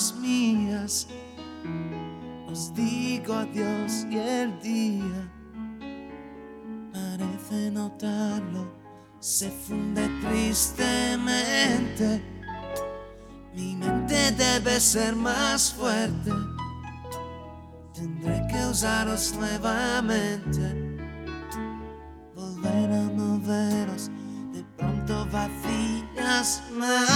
manos mías. Os digo adiós y el día parece notarlo, se funde tristemente. Mi mente debe ser más fuerte. Tendré que usaros nuevamente. Volver a moveros de pronto vacías más.